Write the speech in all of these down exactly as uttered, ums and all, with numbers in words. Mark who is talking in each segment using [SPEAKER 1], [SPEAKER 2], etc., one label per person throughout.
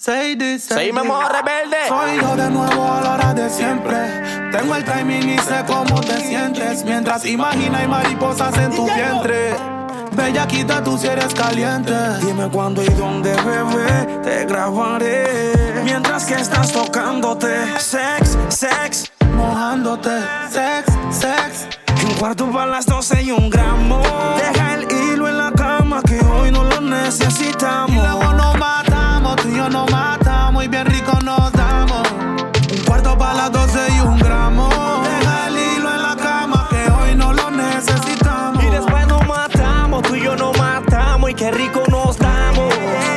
[SPEAKER 1] Say this, say
[SPEAKER 2] Seguimos
[SPEAKER 1] this.
[SPEAKER 2] modo rebelde.
[SPEAKER 1] Soy yo de nuevo a la hora de siempre. Tengo el timing y sé cómo te sientes. Mientras imagina hay mariposas en tu vientre. Bellaquita, tú si eres caliente.
[SPEAKER 3] Dime cuándo y dónde, bebé, te grabaré. Mientras que estás tocándote. Sex, sex,
[SPEAKER 1] mojándote. Sex, sex.
[SPEAKER 3] Un cuarto para las doce y un gramo. Deja el hilo en la cama que hoy no lo necesitamos.
[SPEAKER 1] Y luego nos matamos, tú y yo nos matamos. Y bien rico nos damos. Un cuarto para las doce y un gramo. Deja el hilo en la cama que hoy no lo necesitamos.
[SPEAKER 3] Y después nos matamos, tú y yo nos matamos. Y qué rico nos damos.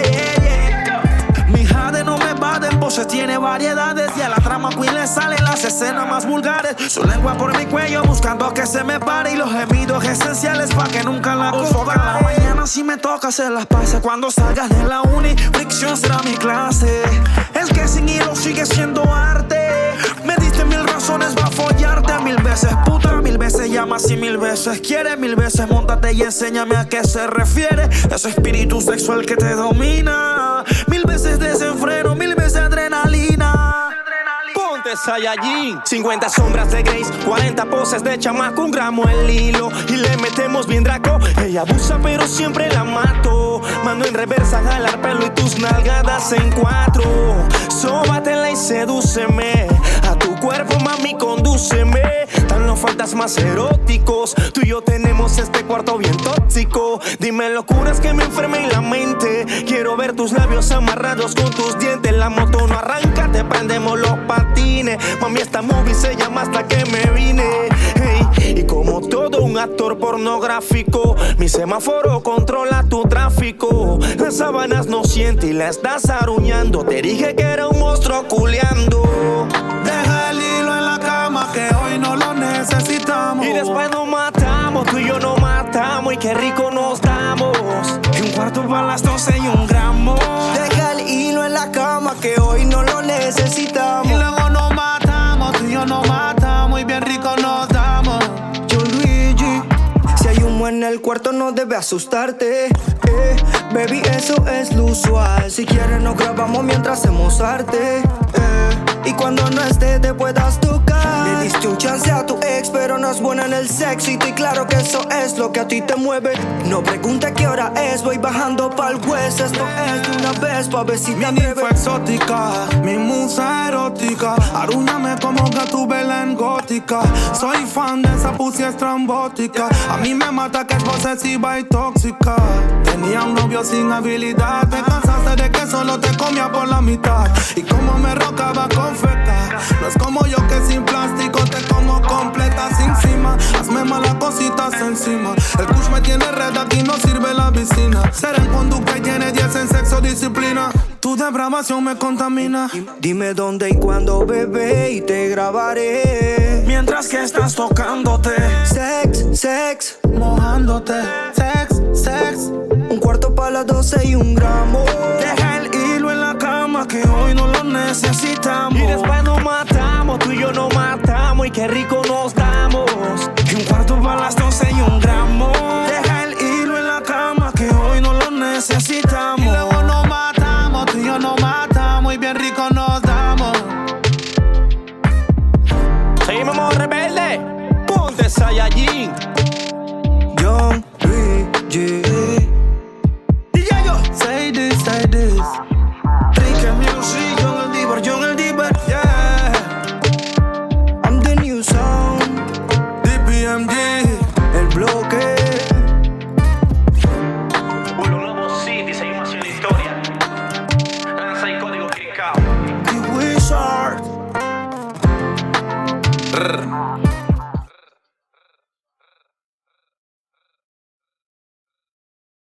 [SPEAKER 3] Mi jade no me baden, Pose tiene variedades. Y a la trama queen le salen las escenas más vulgares. Su lengua por mi cuello buscando que se me pare. Y los gemidos esenciales pa' que nunca la compare. En la mañana si me toca se las pasa. Cuando salgas de la uni, fricción será mi clase. Es que sin hilo sigue siendo arte. Me diste mil razones pa' follarte. Mil veces puta, mil veces llamas y mil veces quieres. Mil veces móntate y enséñame a qué se refiere ese espíritu sexual que te domina. Mil veces desenfreno, mil veces adrenalina.
[SPEAKER 2] Ponte Saiyajin, cincuenta sombras de Grace, cuarenta poses de chamaco, un gramo el hilo y le metemos bien draco. Ella abusa pero siempre la mato. Mando en reversa, jalar pelo y tus nalgadas en cuatro. Sóbatela y sedúceme. A tu cuerpo, mami, condúceme. Tan los fantasmas eróticos. Tú y yo tenemos este cuarto bien tóxico. Dime locuras que me enfermen la mente. Quiero ver tus labios amarrados con tus dientes. La moto no arranca, te prendemos los patines. Mami, esta movie se llama Hasta que me vine. Hey, y como todo un actor pornográfico, mi semáforo controla tu tráfico. Las sábanas no sienten y la estás aruñando. Te dije que era un monstruo culeando.
[SPEAKER 1] Deja el hilo en la cama que hoy no lo necesitamos.
[SPEAKER 3] Y después nos matamos, tú y yo nos matamos. Y qué rico nos damos. Y un cuarto para las doce y un gramo.
[SPEAKER 4] Deja el hilo en la cama que hoy no lo necesitamos.
[SPEAKER 1] Y luego nos matamos, tú y yo nos matamos. Y bien rico nos damos.
[SPEAKER 4] Yo Luigi, si hay humo en el cuarto no debe asustarte. Eh, baby, eso es lo usual. Si quieres nos grabamos mientras hacemos arte. Eh, y cuando no esté te puedas tocar. Le diste un chance a tu ex, pero no es buena en el sexo. Y estoy claro que eso es lo que a ti te mueve. No pregunte qué hora es, voy bajando pa'l hueso. Esto es de una vez pa' ver si te
[SPEAKER 1] Mi
[SPEAKER 4] atreves.
[SPEAKER 1] fue exótica, mi musa erótica. Arúñame como Gatubela en gótica. Soy fan de esa pussy estrambótica. A mí me mata que es posesiva y tóxica. Tenía un novio sin habilidad. Te cansaste de que solo te comía por la mitad. Y como me rocaba con feca. No es como yo que sin plástico te como completa sin cima. Hazme malas cositas encima. El push me tiene red, aquí no sirve la piscina. Ser en conducta y tiene diez en sexo disciplina. Tu depravación me contamina.
[SPEAKER 4] Dime dónde y cuándo, bebé, y te grabaré.
[SPEAKER 3] Mientras que estás tocándote.
[SPEAKER 4] Sex, sex,
[SPEAKER 1] Mojándote. Sex, sex.
[SPEAKER 4] un cuarto para las doce y un gramo.
[SPEAKER 3] Deja el hilo en la cama que hoy no lo necesitamos. Y después nos matamos, tú y yo nos matamos. Y qué rico nos damos. Y un cuarto para las doce y un gramo. Deja el hilo en la cama que hoy no lo necesitamos.
[SPEAKER 1] Y luego nos matamos, tú y yo nos matamos. Y bien rico nos damos.
[SPEAKER 2] Seguimos modo rebelde. Ponte Saiyajin.
[SPEAKER 4] Young Luigi.
[SPEAKER 1] D J yo. Say this, say this.
[SPEAKER 4] Rica Music, John el Diver, John el Diver.
[SPEAKER 1] Yeah.
[SPEAKER 4] I'm the new sound.
[SPEAKER 1] D P M G.
[SPEAKER 4] El bloque.
[SPEAKER 2] Pueblo Nuevo City, seguimos haciendo historia. Lanza el código Cricao.
[SPEAKER 4] The Wizard.
[SPEAKER 1] Brr.